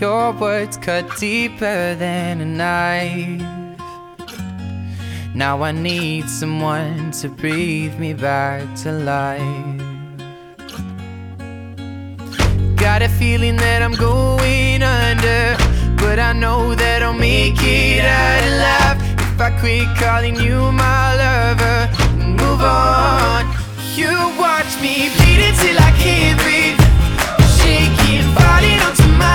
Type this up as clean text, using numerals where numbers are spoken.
Your words cut deeper than a knife. Now I need someone to breathe me back to life. Got a feeling that I'm going under, but I know that I'll make it out alive. If I quit calling you my lover,